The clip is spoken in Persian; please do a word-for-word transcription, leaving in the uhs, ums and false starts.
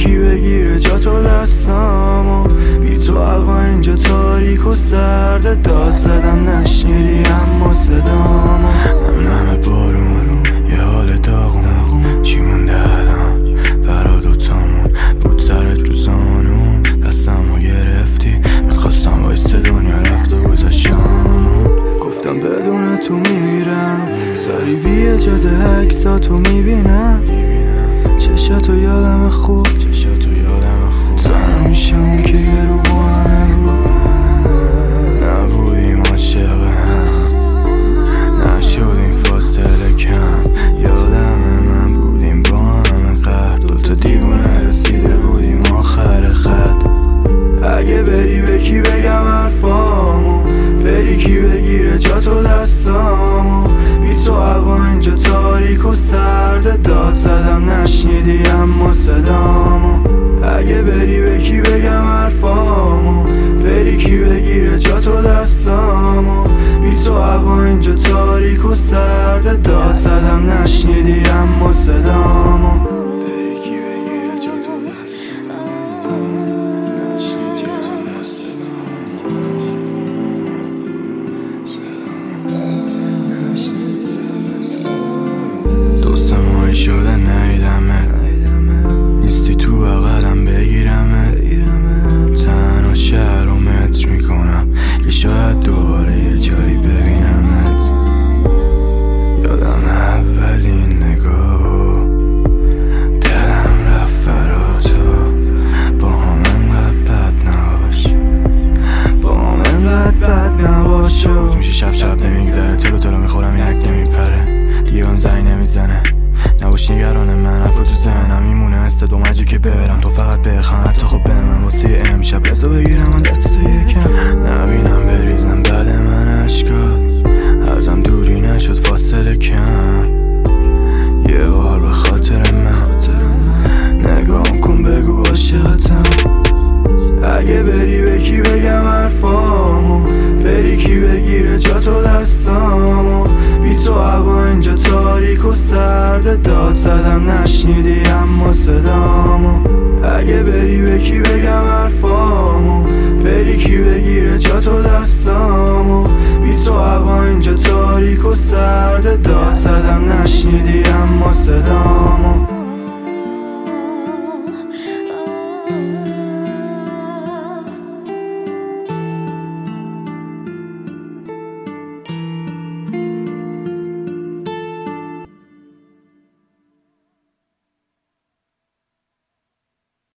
یکی بگیره جا تو دستامو، بی تو هوا اینجا تاریک و سرده. داد زدم نشنیدی اما صدامو. نم نم بارون یه حال داغون، چی مونده الان برا دوتامون؟ بود سرت رو زانون، دستمو گرفتی میخواستم وایسته دنیا رفته بود شامون. گفتم بدون تو میمیرم، سری بی اجازه عکساتو میبینم. چشاتو یادم خوب، چشاتو یادم خوب. تنها میشم که یه رو با همه رو نبودیم عاشق هم، نشدیم فاصله کم. یادم من بودیم با همه قهر، دوتا دیوونه رسیده بودیم آخر خط. اگه بری به کی بگم حرفامو، بری کی بگیره جا تو دستامو، بی تو هوا اینجا تاریک و سرده. داد زدم نشنیدی اما صدامو. اگه بری به کی بگم حرفامو، بری کی بگیره جا تو دستامو، بی تو هوا اینجا تاریک و سرده. داد زدم نشنیدی اما صدامو. بری کی بگیره جا تو دستامو، نشنیدی اما صدامو. دوستمایی شده نیدمت، نیستی تو بغلم بگیرمت. تنها شهر رو متر میکنم که شاید دوباره یه جایی ببینمت. یادم اولین نگاه دلم رفت فرا تو، با هم انقدر بد نباش، با هم انقدر بد نباش. روز میشه شب شب نمیگذره، تلو تلو میخورم یک نمیپره، دیگه اون زنگ نمیزنه. نباش نگران من، حرفا تو ذهنم میمونه مثل دو مجی که برم. تو فقط بخوان حتی خب به من واسه امشب رسو بگیرم من دست تو یکم. نبینم بریزم بعد من عشقات، هرزم دوری نشد فاصله کم. یه بار به خاطر من نگام کن بگو عاشقتم. اگه بری به کی بگم حرفامو، بری کی بگیره جا تو دستامو، بی تو هوا اینجا تاریک و سرده. داد زدم نشنیدی اما صدامو. اگه بری به کی بگم حرفامو، بری کی بگیره جا تو دستامو، بی تو هوا اینجا تاریک و سرده.